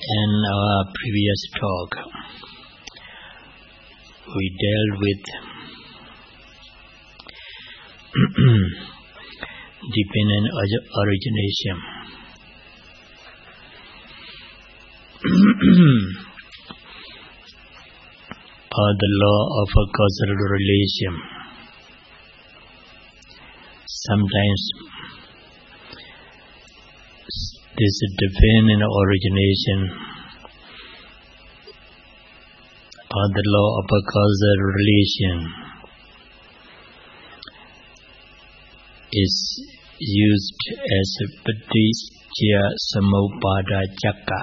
In our previous talk, we dealt with dependent origination. Or the law of a causal relation. Sometimes this dependent origination or the law of a causal relation is used as a paticca samuppada cakka.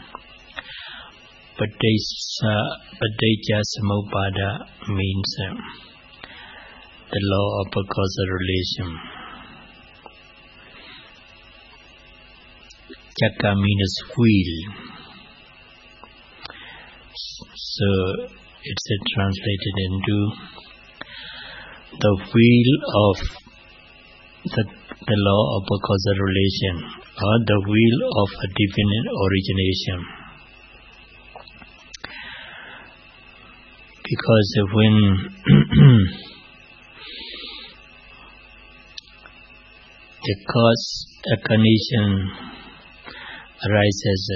Paticca samuppada means the law of a causal relation. Cakka means wheel. So it's translated into the wheel of the law of a causal relation or the wheel of a dependent origination. Because when a condition arises,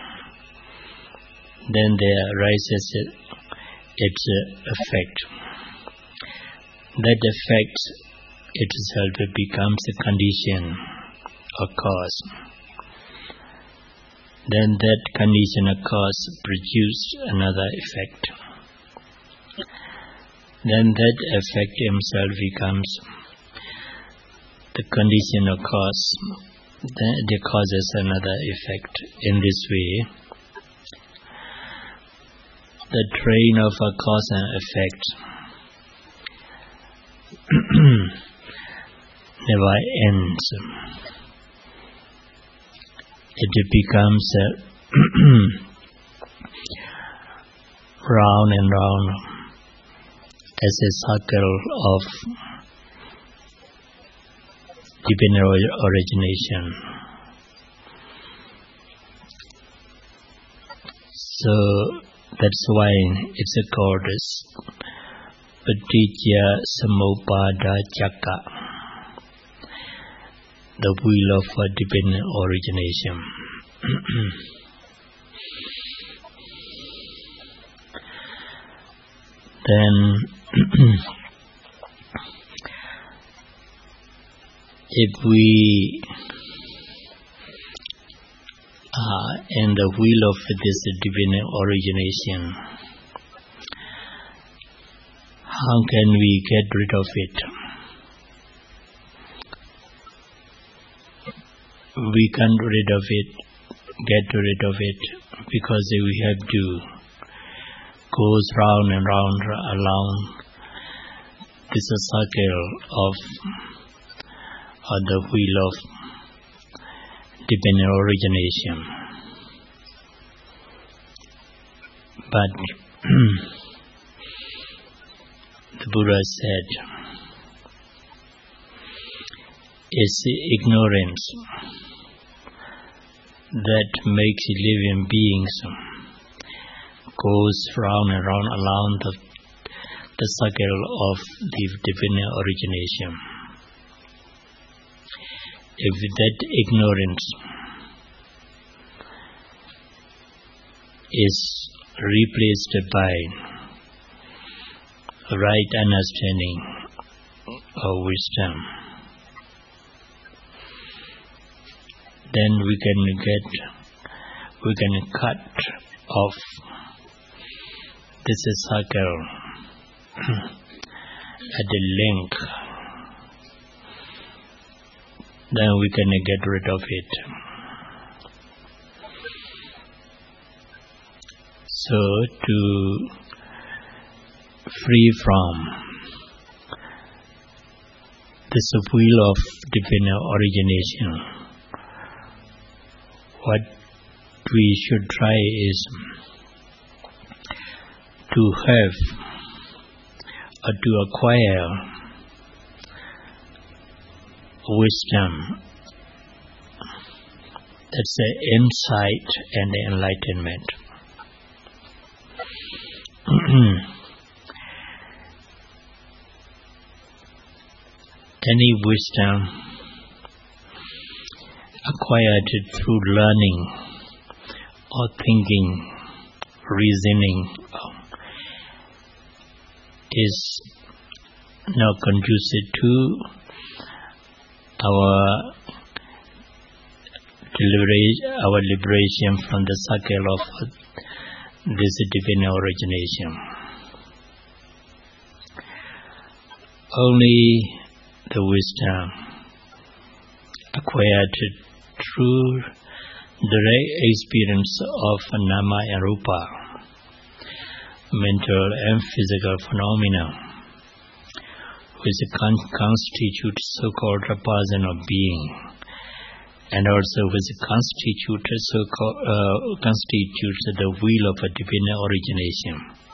then there arises its effect. That effect itself becomes a condition or cause. Then that condition or cause produces another effect. Then that effect himself becomes the condition or cause. Then it causes another effect. In this way, the train of a cause and effect never ends. It becomes round and round as a circle of dependent origination. So that's why it's called as paticca samuppada cakka, the wheel of dependent origination. Then if we are in the wheel of this dependent origination, how can we get rid of it? We can't get rid of it because we have to go round and round along this circle of the wheel of dependent origination. But the Buddha said, it's ignorance that makes living beings goes round and round along the circle of the dependent origination. If that ignorance is replaced by right understanding or wisdom, then we can cut off this circle at the link. Then we can get rid of it. So to free from this wheel of dependent origination, what we should try is to have or to acquire wisdom That's the insight and the enlightenment. Any wisdom acquired through learning or thinking, reasoning, is not conducive to our liberation from the cycle of this divine origination. Only the wisdom acquired through direct experience of nama and rupa, mental and physical phenomena, which constitute so-called person of being, and also which constitutes the wheel of a divine origination.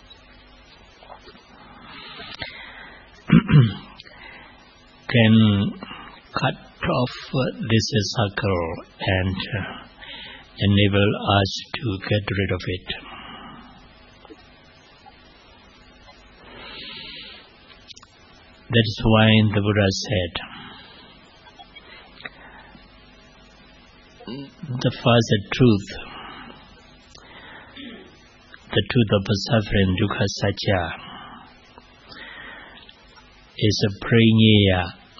Can cut off this circle and enable us to get rid of it. That is why the Buddha said, the first truth, the truth of suffering, dukkha satya, is a prañeya,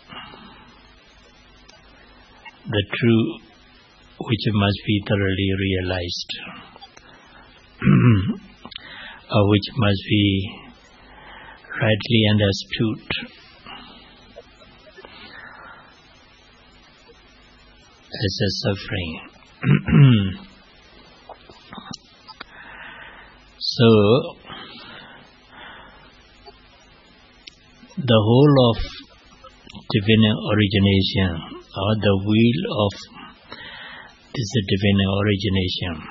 the truth which must be thoroughly realized, or which must be rightly understood. As a suffering. So, the whole of divine origination, or the wheel of this divine origination,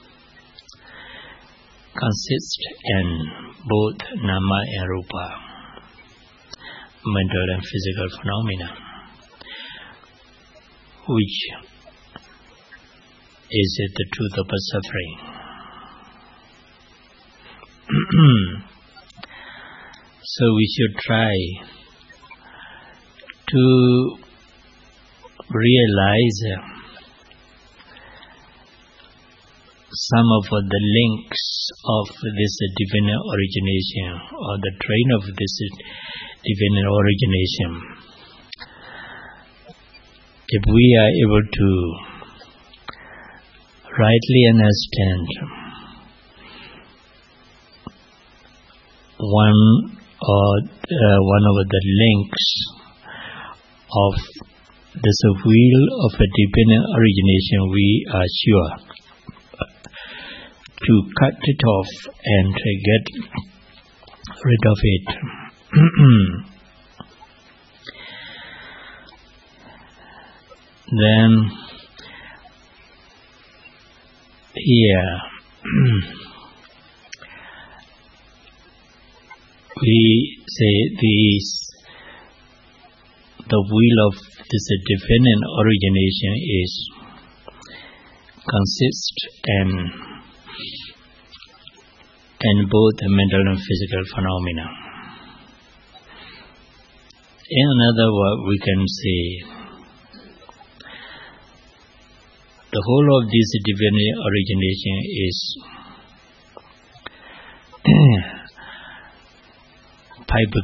consists in both nama and rupa, mental and physical phenomena, which is the truth of suffering. So we should try to realize some of the links of this divine origination, or the train of this divine origination. If we are able to rightly understand one of the links of this wheel of a divine origination, we are sure to cut it off and get rid of it. Then here we say the wheel of this divine origination consists in both mental and physical phenomena. In another word, we can say the whole of this divine origination is pipe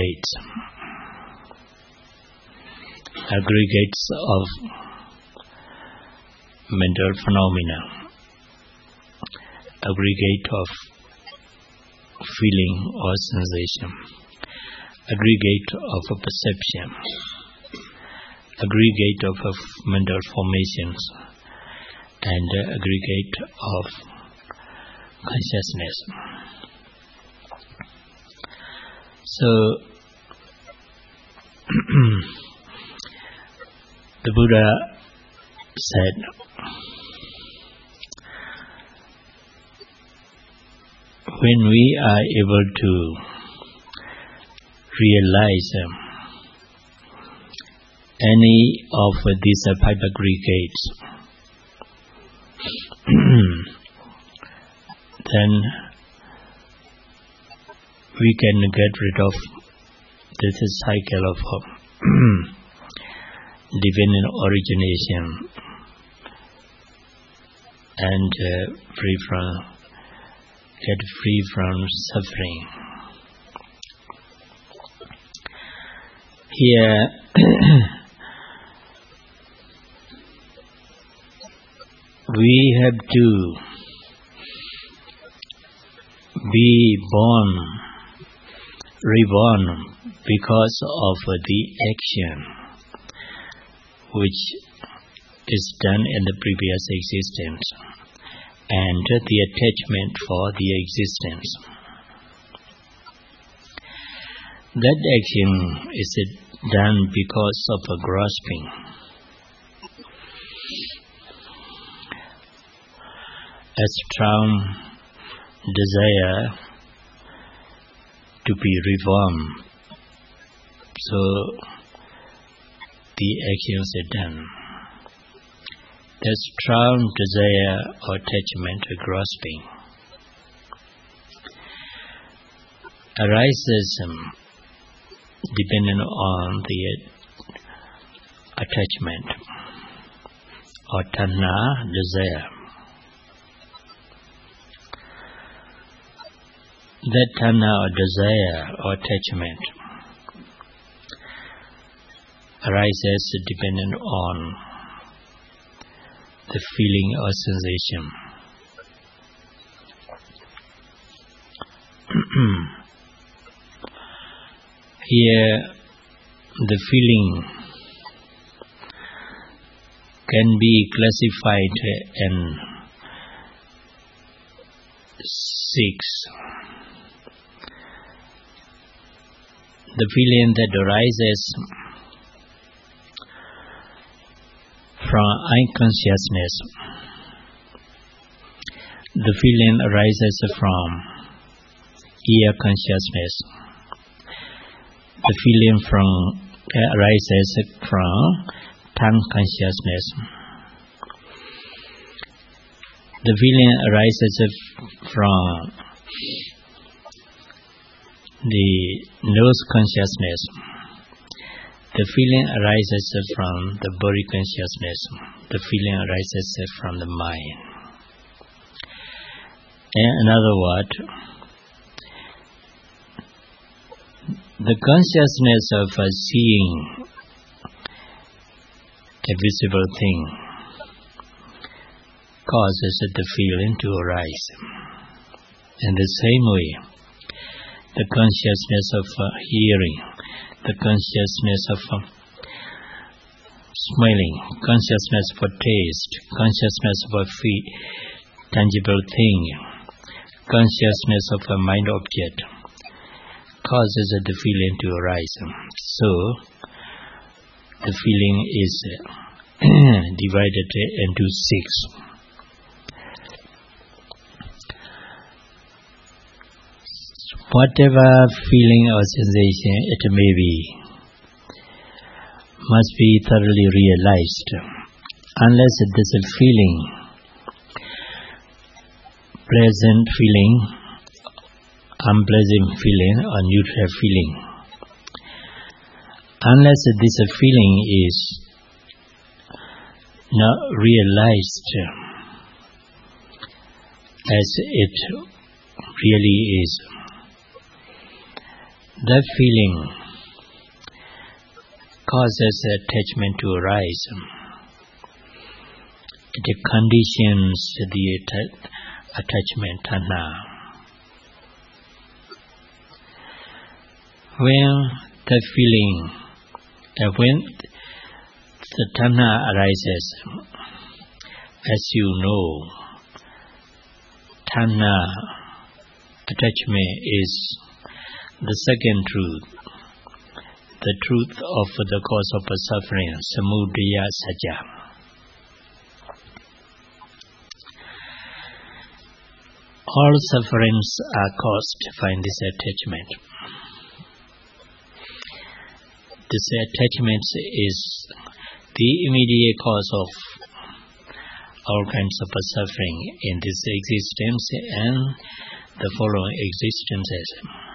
aggregates of mental phenomena, aggregate of feeling or sensation, aggregate of a perception, aggregate of mental formations, and aggregate of consciousness. So, the Buddha said, when we are able to realize any of these pipe aggregates then we can get rid of this cycle of dependent origination and get free from suffering. Here we have to be reborn because of the action which is done in the previous existence and the attachment for the existence. That action is done because of a grasping. A strong desire to be reborn. So the actions are done. The strong desire or attachment or grasping arises depending on the attachment or tanha, desire. That tanha or desire or attachment arises depending on the feeling or sensation. Here, the feeling can be classified in 6. The feeling that arises from eye consciousness. The feeling arises from ear consciousness. The feeling arises from tongue consciousness. The feeling arises from the nose consciousness. The feeling arises from the body consciousness. The feeling arises from the mind. In other words, the consciousness of seeing a visible thing causes the feeling to arise. In the same way, the consciousness of hearing, the consciousness of smelling, consciousness for taste, consciousness for tangible thing, consciousness of a mind object causes the feeling to arise. So, the feeling is divided into 6. Whatever feeling or sensation it may be, must be thoroughly realized. Unless it is a feeling, pleasant feeling, unpleasant feeling, or neutral feeling, unless this feeling is not realized as it really is, that feeling causes attachment to arise. It conditions the attachment tanha. When the feeling, when the tanha arises, as you know, tanha attachment is the second truth, the truth of the cause of suffering, samudaya sajja. All sufferings are caused by this attachment. This attachment is the immediate cause of all kinds of suffering in this existence and the following existences.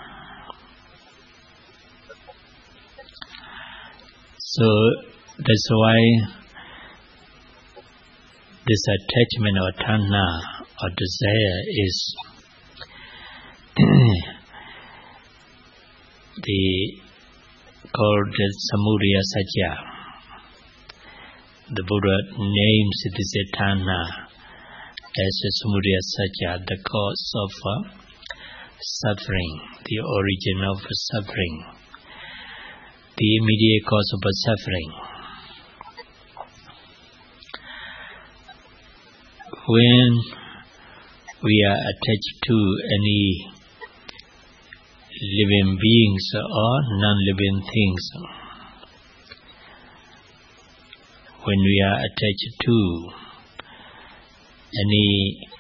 So that's why this attachment or tanha or desire is called the samudaya satya. The Buddha names this tanha as the samudaya satya, the cause of suffering, the origin of suffering, the immediate cause of suffering. When we are attached to any living beings or non-living things, when we are attached to any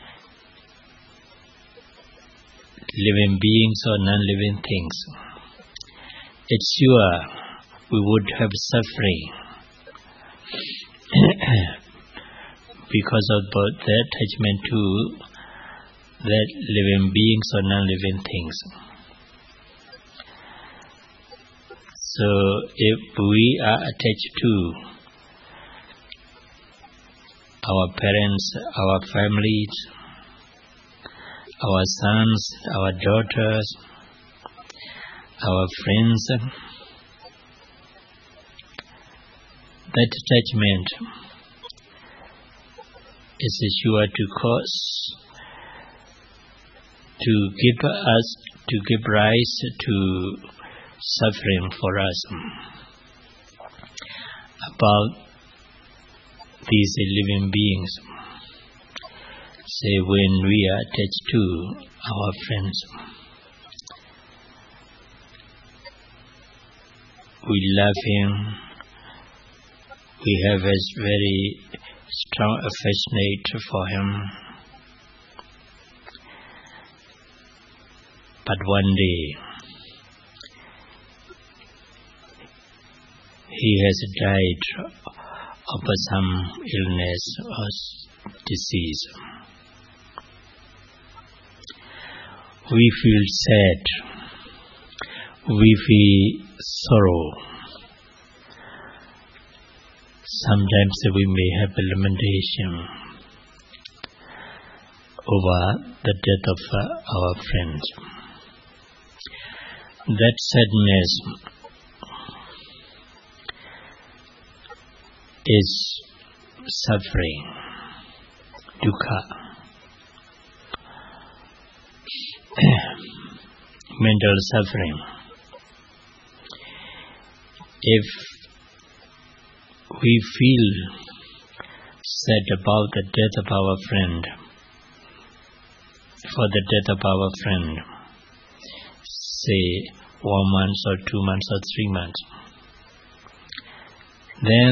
living beings or non-living things, it's sure we would have suffering because of both the attachment to that living beings or non-living things. So if we are attached to our parents, our families, our sons, our daughters, our friends, that attachment is sure to cause, to give rise to suffering for us. About these living beings, say when we are attached to our friends, we love him, we have a very strong affection for him, but one day he has died of some illness or disease. We feel sad, we feel sorrow. Sometimes we may have a lamentation over the death of our friends. That sadness is suffering, dukkha, mental suffering. If we feel sad about the death of our friend, for the death of our friend, say 1 month or 2 months or 3 months, then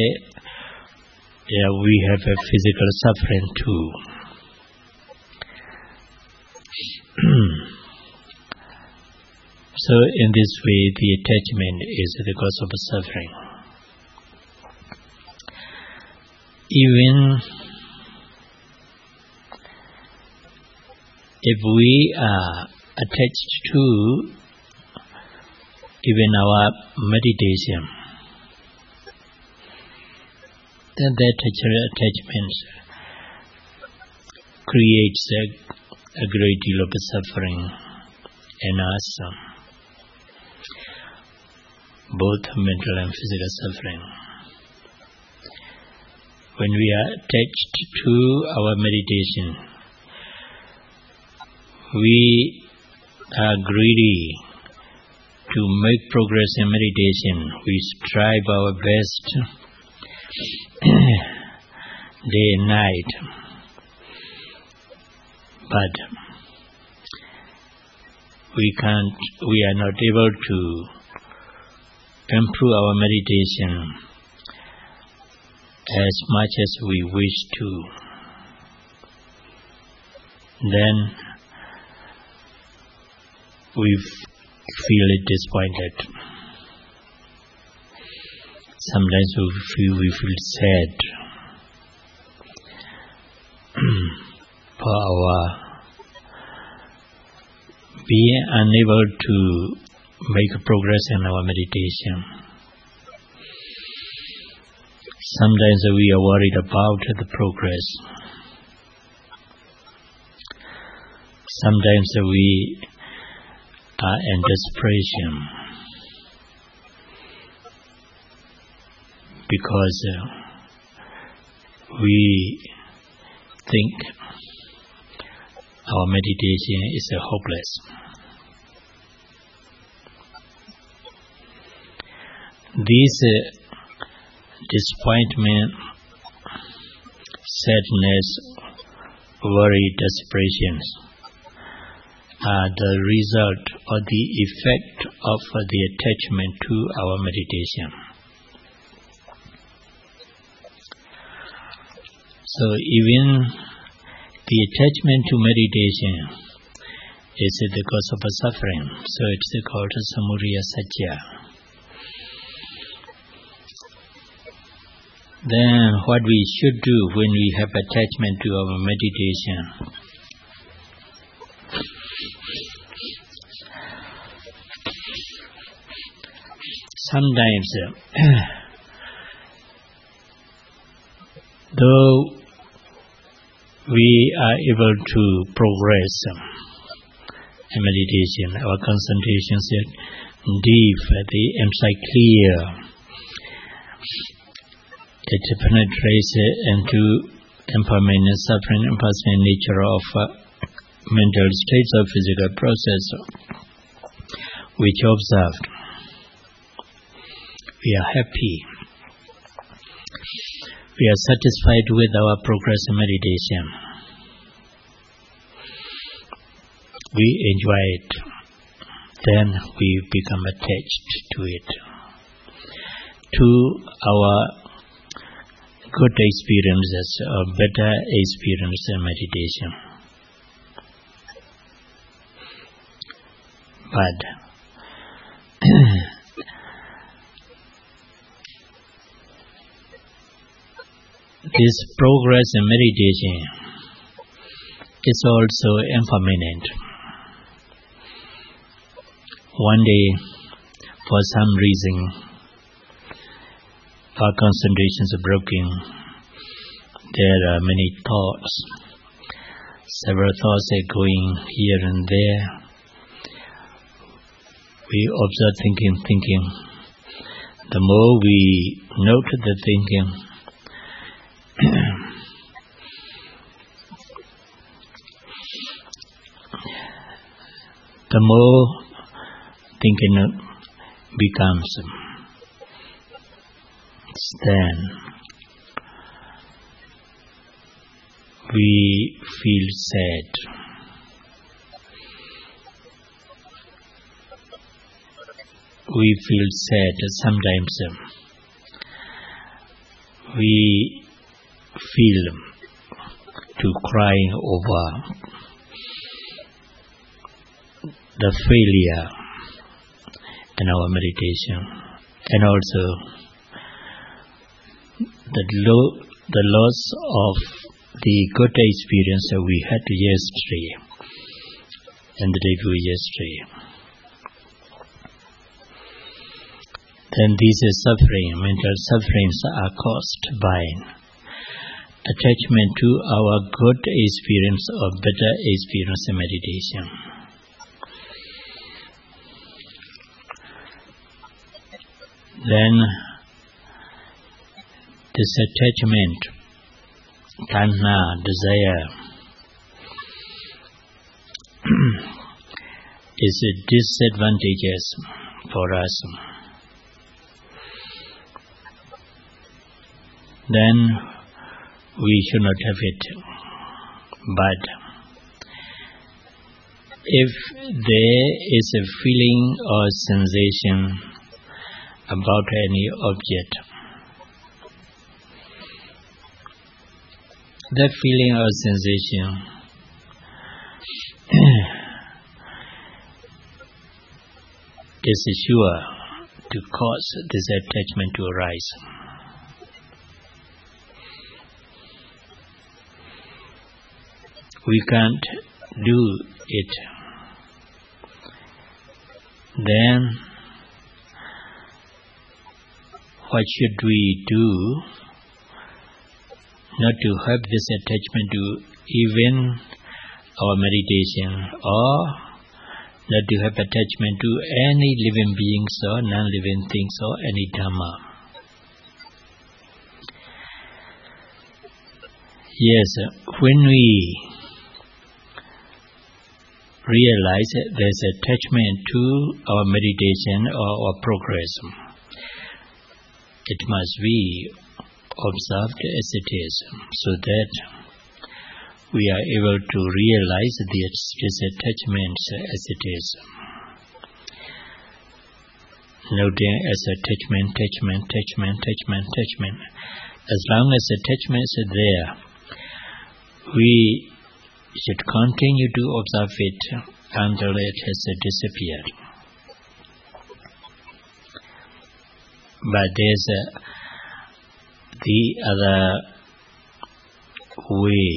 we have a physical suffering too. So in this way, the attachment is the cause of suffering. Even if we are attached to even our meditation, then that attachment creates a great deal of suffering in us, both mental and physical suffering. When we are attached to our meditation, we are greedy to make progress in meditation. We strive our best day and night, but we are not able to improve our meditation as much as we wish to. Then we feel disappointed. Sometimes we feel sad. for our being unable to make progress in our meditation. Sometimes we are worried about the progress. Sometimes we are in desperation because we think our meditation is hopeless. These disappointment, sadness, worry, desperations are the result or the effect of the attachment to our meditation. So even the attachment to meditation is the cause of suffering. So it's called Samudaya Satya. Then what we should do when we have attachment to our meditation? Sometimes, though we are able to progress in meditation, our concentration is deep, the insight clear. It penetrates into impermanent suffering, impersonal nature of mental states of physical process which observed. We are happy. We are satisfied with our progress in meditation. We enjoy it. Then we become attached to it. To our good experiences or better experience in meditation. But this progress in meditation is also impermanent. One day, for some reason, our concentration is broken. There are many thoughts. Several thoughts are going here and there. We observe thinking. The more we note the thinking, the more thinking becomes. Then we feel sad. We feel sad sometimes. We feel to crying over the failure in our meditation, and also the loss of the good experience that we had yesterday and the day before yesterday. Then these mental sufferings are caused by attachment to our good experience or better experience in meditation. Then this attachment, tanha, desire, is disadvantageous for us. Then we should not have it. But if there is a feeling or sensation about any object, that feeling or sensation is sure to cause this attachment to arise. we can't do it, then what should we do not to have this attachment to even our meditation, or not to have attachment to any living beings or non-living things or any Dhamma? Yes, when we realize there's attachment to our meditation or our progress, it must be observed as it is, so that we are able to realize this attachment as it is. Noting as attachment. As long as attachment is there, we should continue to observe it until it has disappeared. But there's the other way.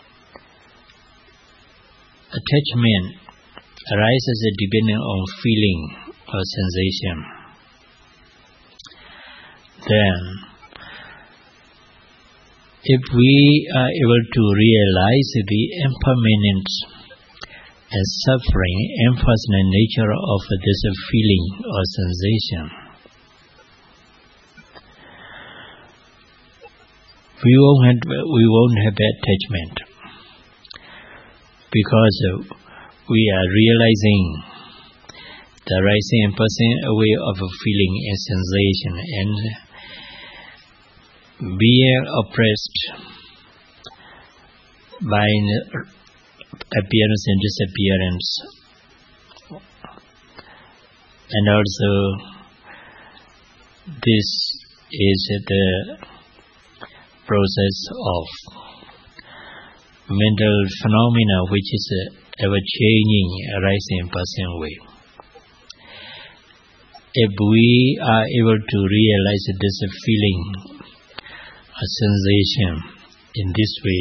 Attachment arises depending on feeling or sensation. Then, if we are able to realize the impermanence and suffering impersonal nature of this feeling or sensation, we won't have attachment, because we are realizing the rising and passing away of a feeling and sensation, and being oppressed by appearance and disappearance, and also this is the process of mental phenomena which is ever-changing, arising and passing away. If we are able to realize this feeling, a sensation in this way,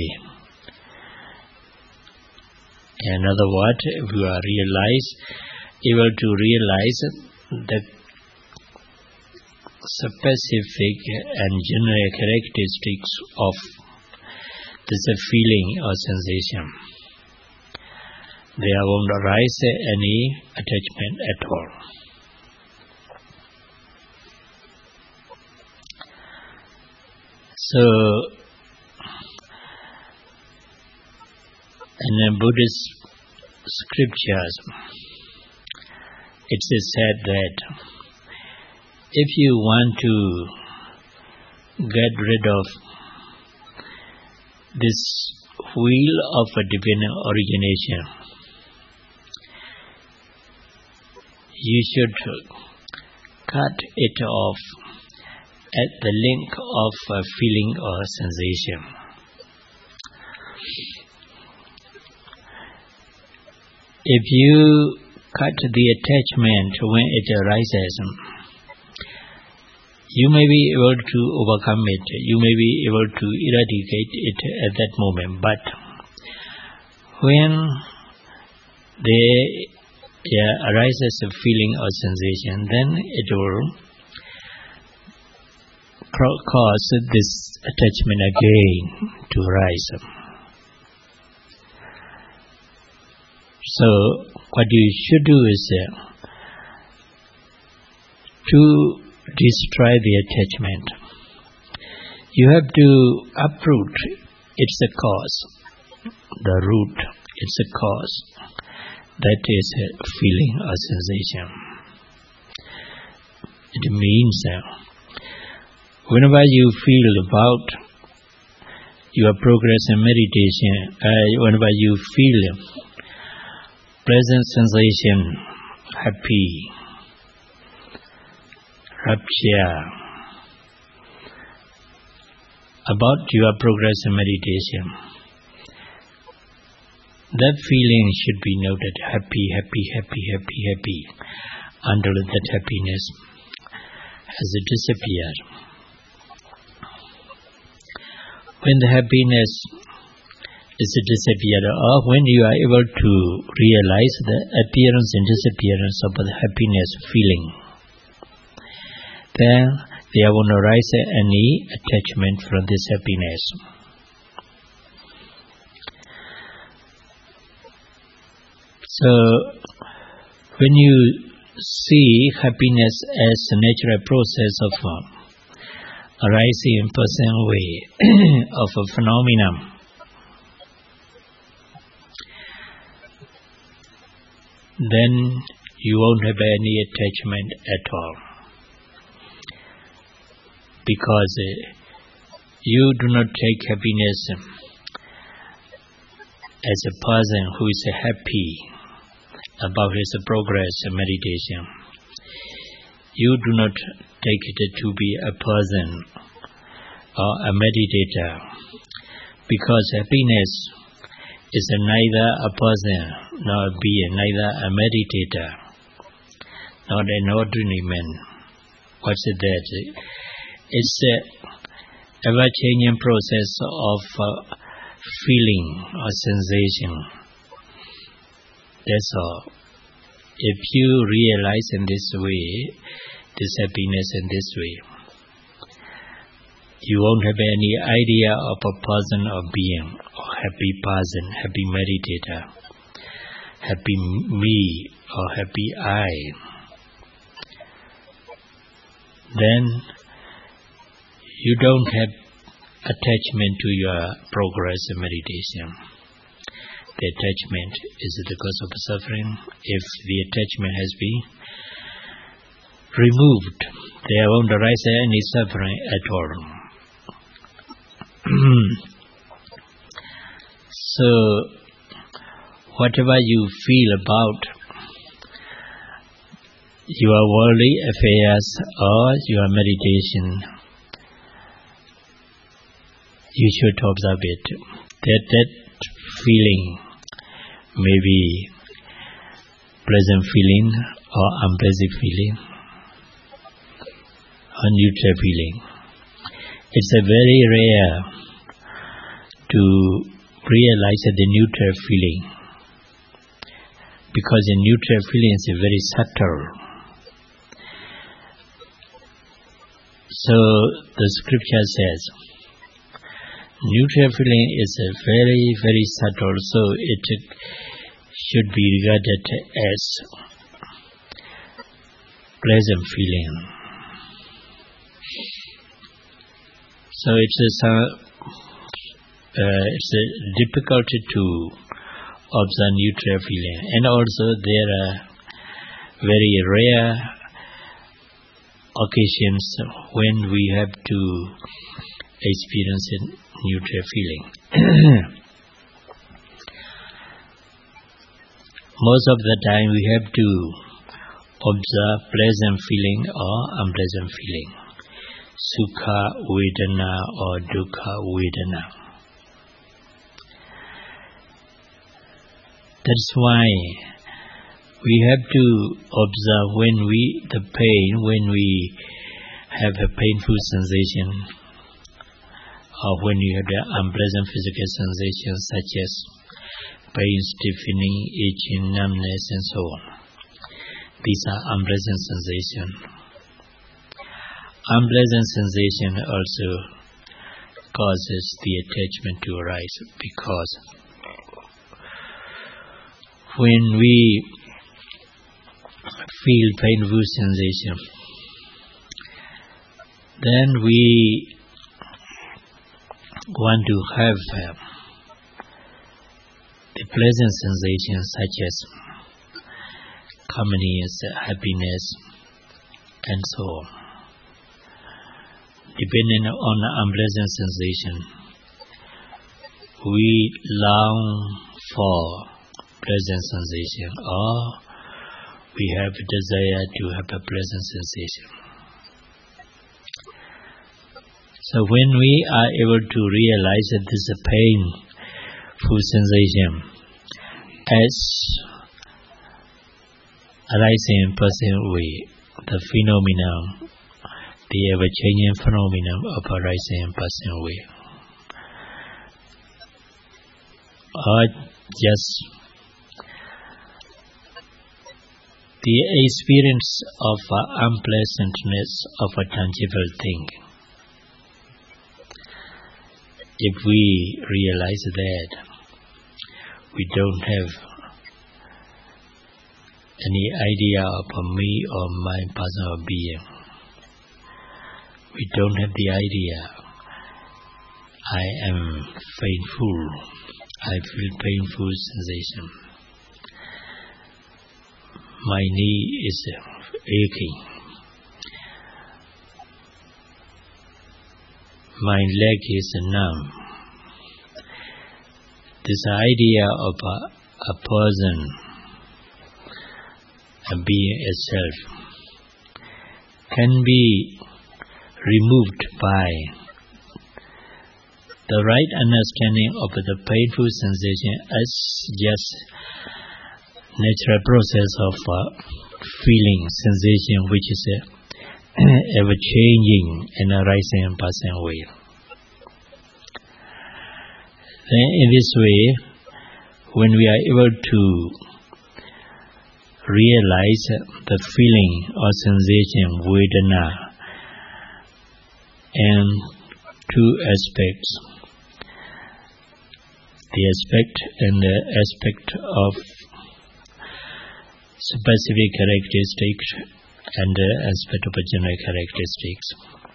in other words, if we are able to realize the specific and general characteristics of this feeling or sensation, there won't arise any attachment at all. So, in the Buddhist scriptures, it is said that if you want to get rid of this wheel of a divine origination, you should cut it off at the link of a feeling or sensation. If you cut the attachment when it arises, you may be able to overcome it, you may be able to eradicate it at that moment, but when there arises a feeling or sensation, then it will cause this attachment again to rise. So what you should do is to destroy the attachment. You have to uproot its cause, the root, its cause, that is a feeling or sensation. It means whenever you feel about your progress in meditation, whenever you feel pleasant sensation, happy, rapture about your progress in meditation, that feeling should be noted, happy, until that happiness has disappeared. When the happiness is disappeared, or when you are able to realize the appearance and disappearance of the happiness feeling, then there won't arise any attachment from this happiness. So, when you see happiness as a natural process of arising in personal way of a phenomenon, then you won't have any attachment at all. Because you do not take happiness as a person who is happy about his progress in meditation. You do not take it to be a person or a meditator, because happiness is neither a person nor a being, neither a meditator, nor an ordinary man. What's that? It's an ever-changing process of feeling or sensation. That's all. If you realize in this way, this happiness in this way, you won't have any idea of a person or being, or happy person, happy meditator, happy me, or happy I. Then you don't have attachment to your progress in meditation. The attachment is the cause of suffering. If the attachment has been removed, there won't arise any suffering at all. So, whatever you feel about your worldly affairs or your meditation, you should observe it. That feeling may be pleasant feeling or unpleasant feeling or neutral feeling. It's a very rare to realize the neutral feeling, because the neutral feeling is very subtle. So the scripture says, neutral feeling is a very, very subtle, so it should be regarded as pleasant feeling. So it's difficult to observe neutral feeling, and also there are very rare occasions when we have to experience a neutral feeling. Most of the time we have to observe pleasant feeling or unpleasant feeling, sukha vedana or dukkha vedana. That's why we have to observe when we have a painful sensation, or when you have the unpleasant physical sensations such as pain, stiffening, itching, numbness, and so on. These are unpleasant sensations. Unpleasant sensation also causes the attachment to arise, because when we feel painful sensation, then we want to have the pleasant sensations such as calmness, happiness, and so on. Depending on the unpleasant sensation, we long for pleasant sensation, or we have a desire to have a pleasant sensation. So when we are able to realize that this is a painful sensation as arising in personal way, the phenomenon, the ever-changing phenomenon of arising in personal way, or just the experience of unpleasantness of a tangible thing. If we realize that we don't have any idea of a me or my personal being, we don't have the idea I am painful, I feel painful sensation. My knee is aching. My leg is numb. This idea of a person, a being itself, can be removed by the right understanding of the painful sensation as just natural process of feeling sensation, which is ever changing and arising and passing away. Then in this way, when we are able to realize the feeling or sensation, vedana, and two aspects, the aspect and the aspect of specific characteristics and the aspect of general characteristics,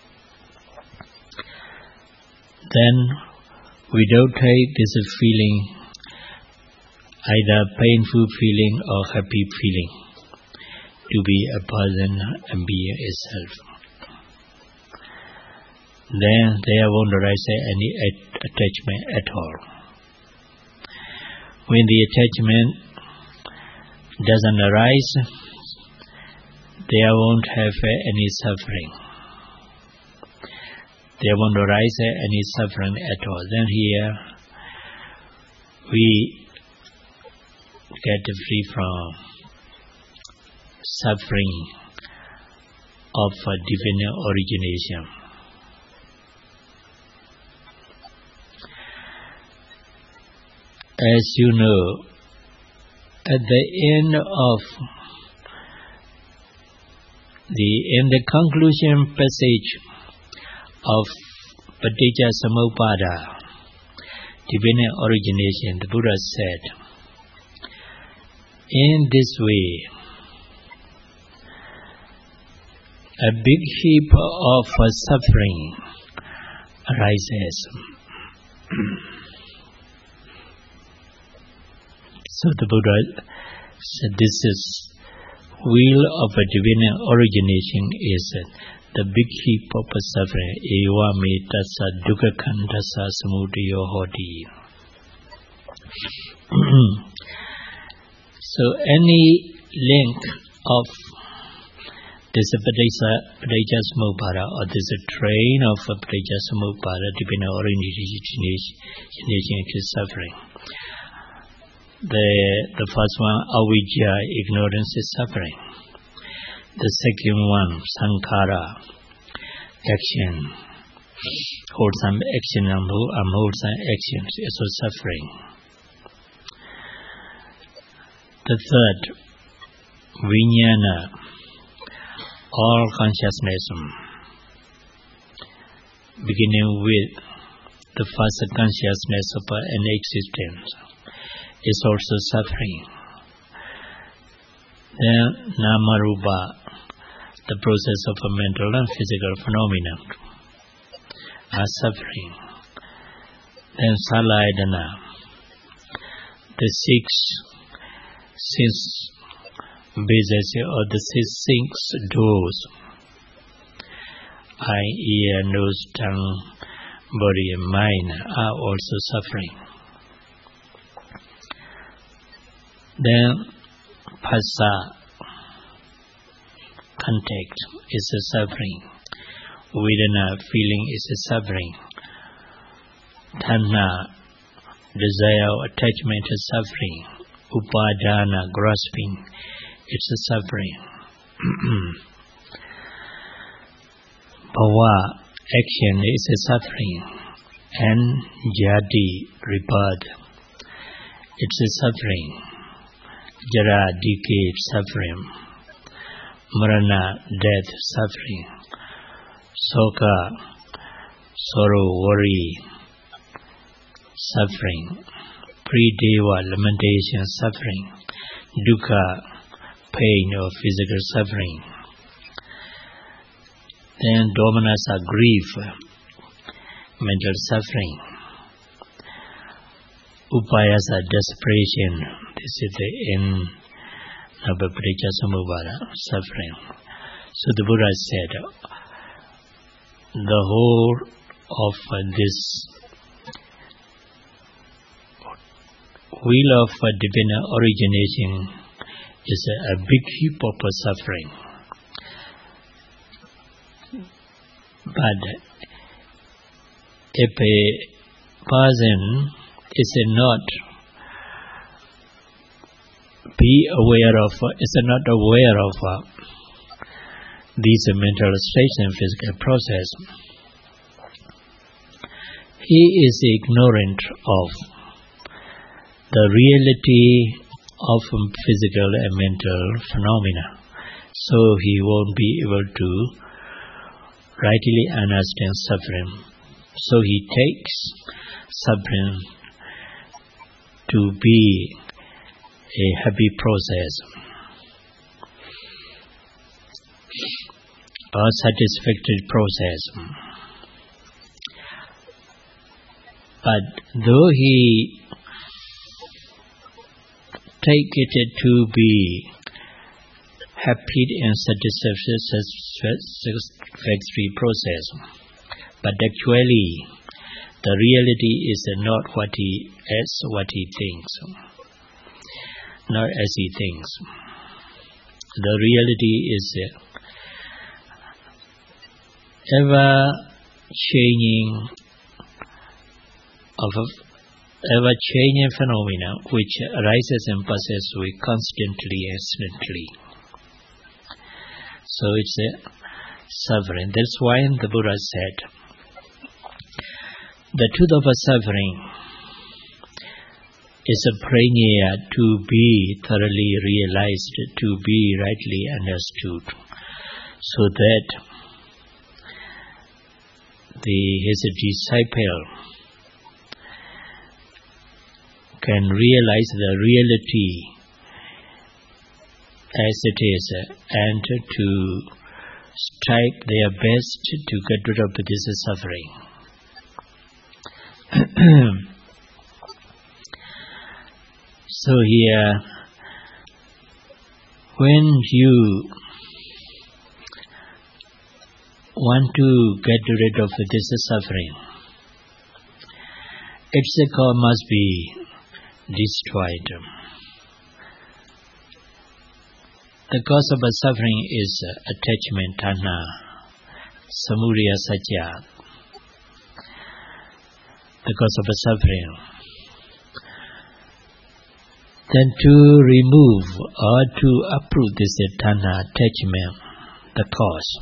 then we don't take this feeling, either painful feeling or happy feeling, to be a person and being itself. Then there won't arise any attachment at all. When the attachment doesn't arise, there won't have any suffering. There won't arise any suffering at all. Then here we get free from suffering of divine origination. As you know, at the end of the conclusion passage of Paticca Samuppada, divine origination, the Buddha said, in this way, a big heap of suffering arises. So the Buddha said this is wheel of a divine origination is the big heap of suffering. Eva me tassa dukkha khandasa samudaya hoti. So any link of this Paticca Samuppada or this train of Paticca Samuppada, divine origination is suffering. The first one, avijja, ignorance is suffering. The second one, sankhara, action, wholesome action and unwholesome actions, is also suffering. The third, vijnana, all consciousness, beginning with the first consciousness of an existence, is also suffering. Then Namarupa, the process of a mental and physical phenomenon, are suffering. Then Salayadana, the six bases or the six doors, eye, ear, nose, tongue, body and mind, are also suffering. Then phassa, contact, is a suffering. Vedana, feeling, is a suffering. Tanha, desire or attachment, is suffering. Upadana, grasping, it's a suffering. Bhava, action, is a suffering. And jati, rebirth, It's a suffering. Jara, decay, suffering. Marana, death, suffering. Soka, sorrow, worry, suffering. Pre-deva, lamentation, suffering. Dukkha, pain or physical suffering. Then domanas are grief, mental suffering. Upayas are desperation. This is the end of the Paticcasamuppada, suffering. So the Buddha said, the whole of this wheel of divine origination is a big heap of suffering. But if a person is not not aware of these mental states and physical process, he is ignorant of the reality of physical and mental phenomena. So he won't be able to rightly understand suffering. So he takes suffering to be a happy process or satisfactory process. But though he take it to be happy and satisfactory process, but actually the reality is not what he thinks, not as he thinks. The reality is ever-changing phenomena which arises and passes away constantly and instantly. So it's a suffering. That's why the Buddha said, the truth of a suffering is a prajna to be thoroughly realized, to be rightly understood, so that his disciple can realize the reality as it is and to strive their best to get rid of this suffering. So here, when you want to get rid of this suffering, its cause must be destroyed. The cause of suffering is attachment, tanha, samudaya satya. The cause of suffering. Then to remove or to uproot this tanha, attachment, the cause,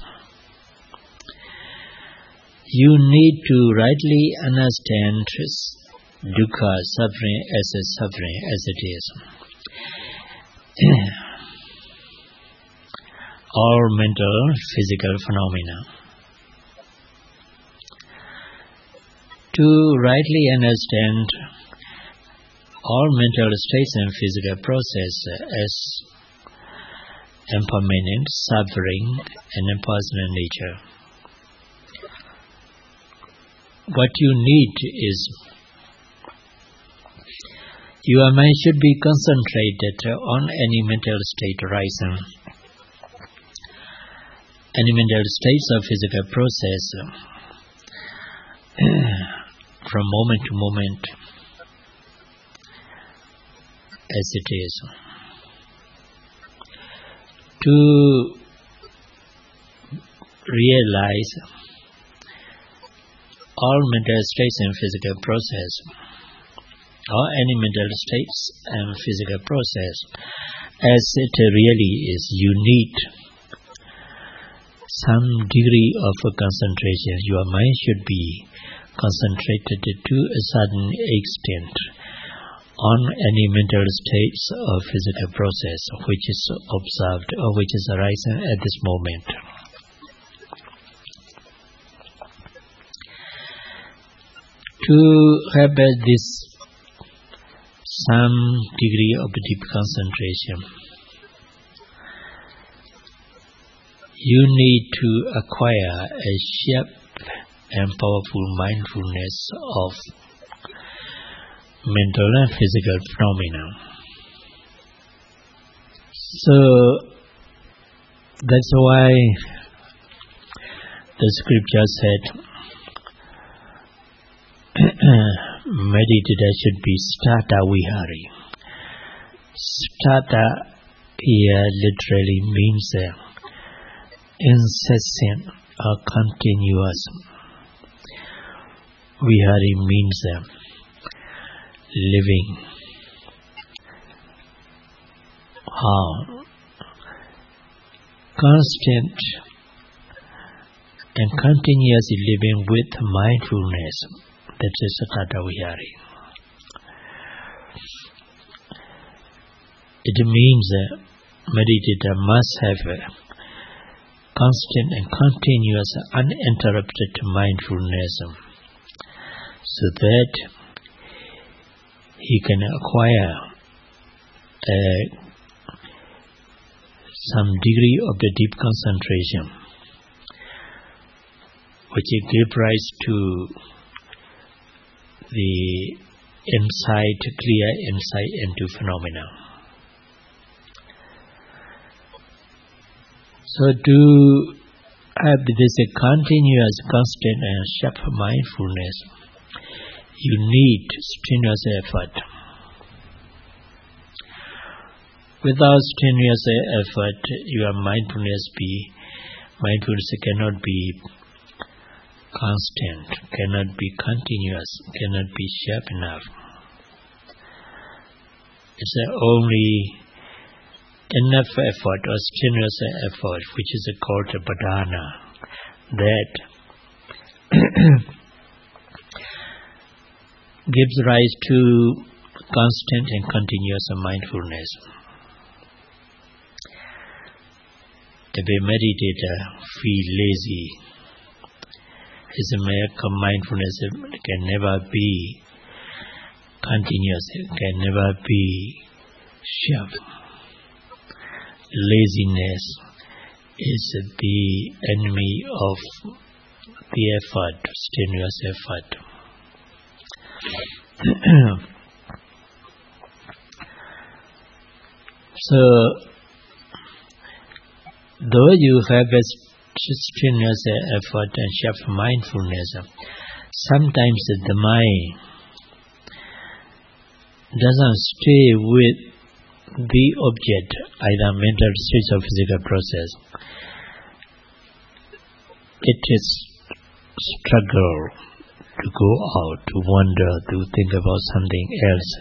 you need to rightly understand dukkha, suffering as it is. All mental, physical phenomena. To rightly understand all mental states and physical process as impermanent, suffering, and impersonal nature, what you need is your mind should be concentrated on any mental state arising, any mental states of physical process from moment to moment as it is. To realize all mental states and physical process, or any mental states and physical process as it really is, you need some degree of concentration. Your mind should be concentrated to a certain extent on any mental states or physical process which is observed or which is arising at this moment. To have this some degree of deep concentration, you need to acquire a sharp and powerful mindfulness of mental and physical phenomena. So that's why the scripture said meditator should be stata vihari. Stata here literally means incessant or continuous. Vihari means living. How? Constant and continuous living with mindfulness. That is Stata Vihari. It means that meditator must have a constant and continuous uninterrupted mindfulness so that he can acquire some degree of the deep concentration which gives rise to the insight, clear insight into phenomena. So to have this continuous, constant and sharp mindfulness, you need strenuous effort. Without strenuous effort, your mindfulness cannot be constant, cannot be continuous, cannot be sharp enough. It's only enough effort or strenuous effort, which is called padhana, that gives rise to constant and continuous mindfulness. If a meditator feels lazy, his mindfulness can never be continuous, can never be sharp. Laziness is the enemy of the effort, strenuous effort. So, though you have a strenuous effort and sharp mindfulness, sometimes the mind doesn't stay with the object, either mental state or physical process. It is struggle to go out, to wander, to think about something else.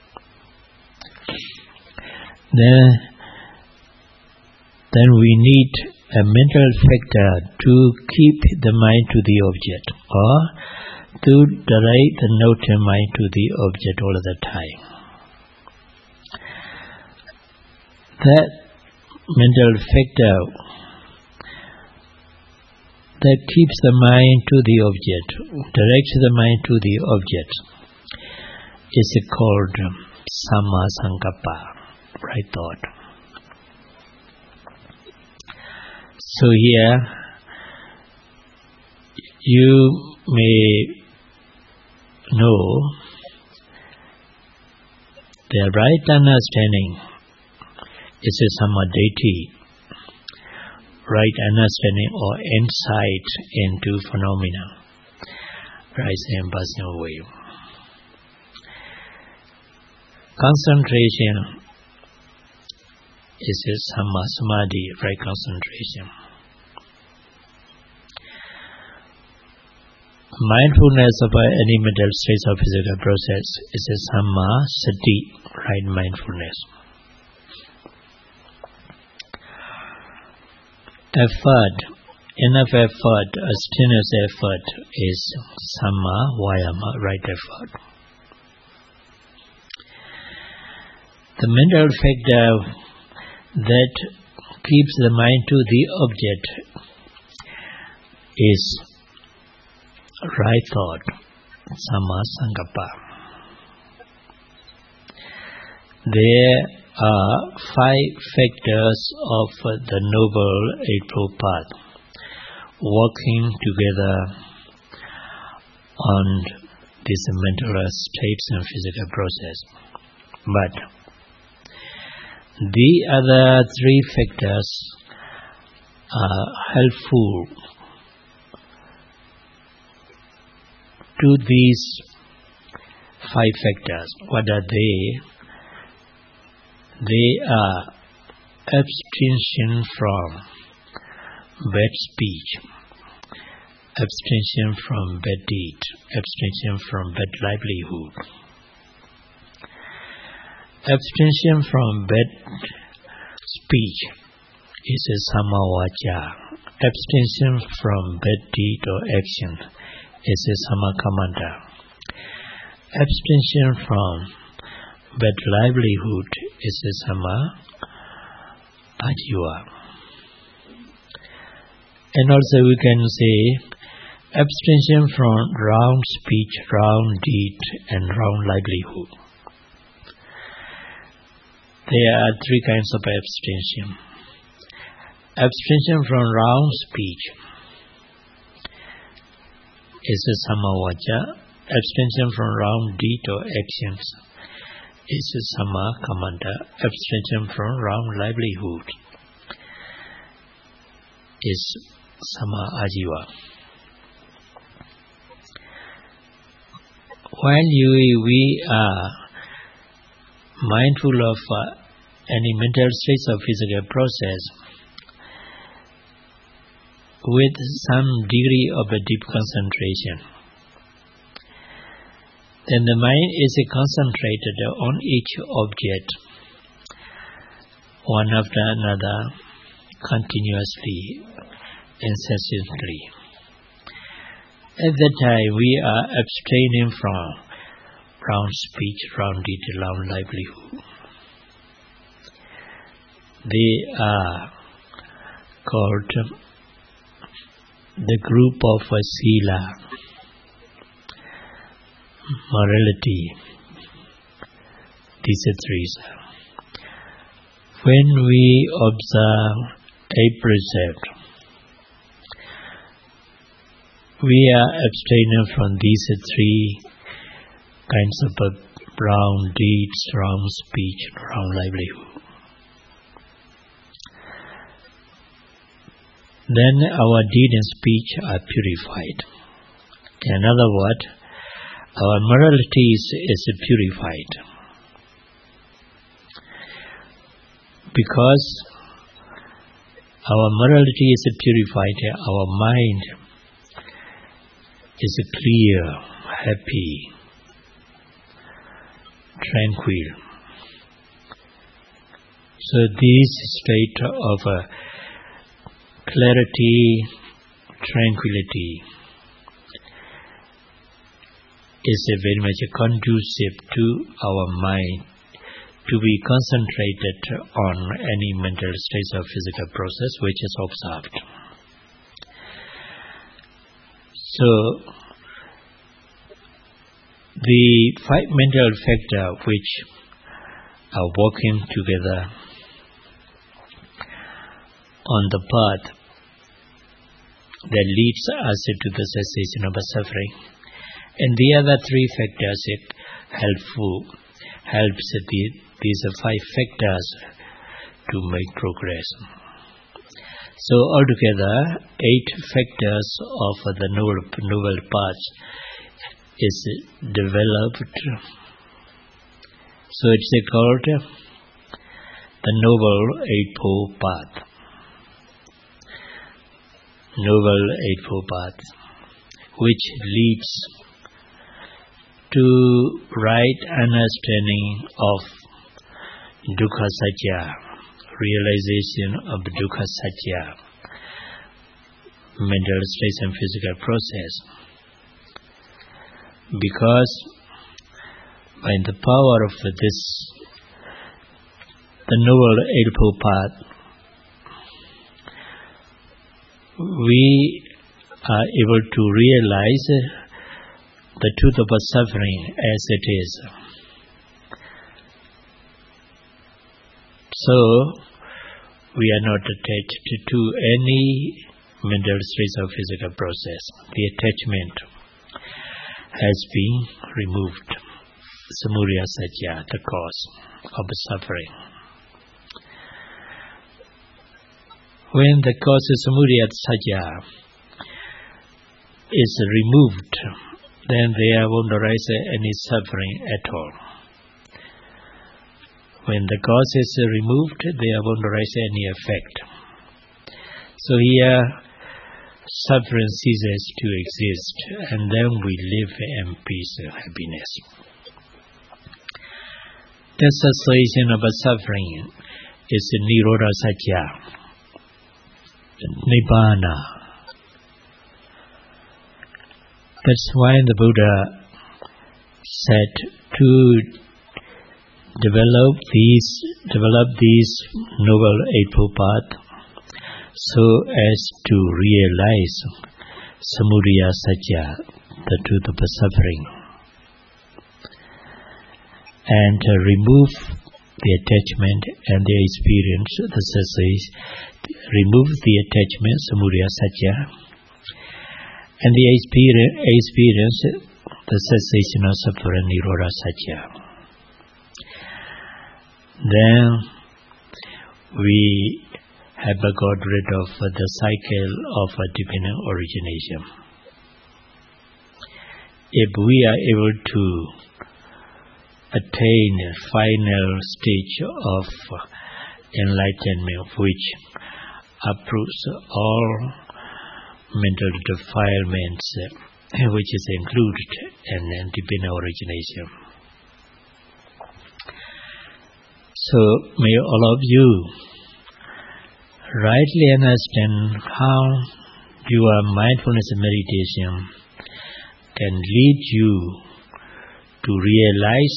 Then we need a mental factor to keep the mind to the object, or to direct the note mind to the object all the time. That mental factor that keeps the mind to the object, directs the mind to the object, is called Samma Sankappa, right thought. So here, you may know the right understanding is a Sammaditthi, right understanding or insight into phenomena, rising and passing away. Concentration is a Samma Samadhi, right concentration. Mindfulness of any mental state or physical process is a Samma Sati, right mindfulness. Effort, enough effort, a strenuous effort is Samma Vayama, right effort. The mental factor that keeps the mind to the object is right thought, Samma Sankappa. There are 5 factors of the Noble Eightfold Path working together on these mental states and physical process. But the other 3 factors are helpful to these 5 factors. What are they? They are abstention from bad speech, abstention from bad deed, abstention from bad livelihood, abstention from bad speech is a Samma Vaca. Abstention from bad deed or action is a Samma Kammanta. Abstention from bad livelihood is a Samma Ajiva. And also we can say abstention from wrong speech, wrong deed and wrong livelihood. There are 3 kinds of abstention. Abstention from wrong speech is a Samma Vaca. Abstention from wrong deed or actions is a Samma Kammanta. Abstention from wrong livelihood is Samma Ajiva. While we are mindful of any mental states of physical process, with some degree of a deep concentration, then the mind is concentrated on each object, one after another, continuously, incessantly. At that time, we are abstaining from wrong speech, wrong deed, wrong livelihood. They are called the group of Sila, morality, these 3. When we observe a precept, we are abstaining from these 3 kinds of wrong deeds, wrong speech, wrong livelihood. Then our deed and speech are purified. In other words, our morality is purified. Because our morality is purified, our mind is clear, happy, tranquil. So this state of clarity, tranquility is very much conducive to our mind to be concentrated on any mental states of physical process which is observed. So, the 5 mental factors which are working together on the path that leads us to the cessation of suffering, and the other 3 factors helps these 5 factors to make progress. So altogether, 8 factors of the noble path is developed. So it's called the Noble Eightfold Path. Noble Eightfold Path, which leads to right understanding of Dukkha Satya, realization of Dukkha Satya, mental states and physical process. Because by the power of this the Noble Eightfold Path, we are able to realize the truth of suffering as it is. So, we are not attached to any mental states or physical process. The attachment has been removed. Samudaya Satya, the cause of suffering. When the cause of Samudaya Satya is removed, then there won't arise any suffering at all. When the cause is removed, there won't arise any effect. So here, suffering ceases to exist, and then we live in peace and happiness. The cessation of suffering is Nirodha Satya, Nibbana. That's why the Buddha said to develop these Noble Eightfold Paths so as to realize Samudaya Satya, the truth of suffering, and remove the attachment and the experience, the cessation, remove the attachment, Samudaya Satya, and the experience, the cessation of suffering, Nirodha Satya. Then we have got rid of the cycle of dependent origination. If we are able to attain a final stage of enlightenment which uproots all mental defilements which is included in dependent origination. So may all of you rightly understand how your mindfulness meditation can lead you to realize,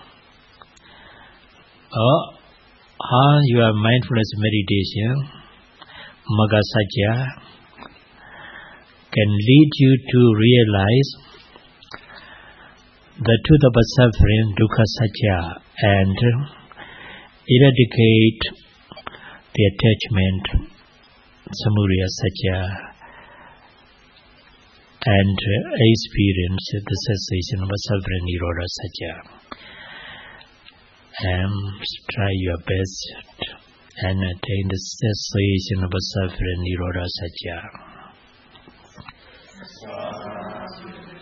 or how your mindfulness meditation, Magga Satya, can lead you to realize the truth of suffering, Dukkha Satya, and eradicate the attachment, Samudaya Satya, and experience the cessation of suffering, Nirodha Satya. And try your best and attain the cessation of suffering, Nirodha Satya.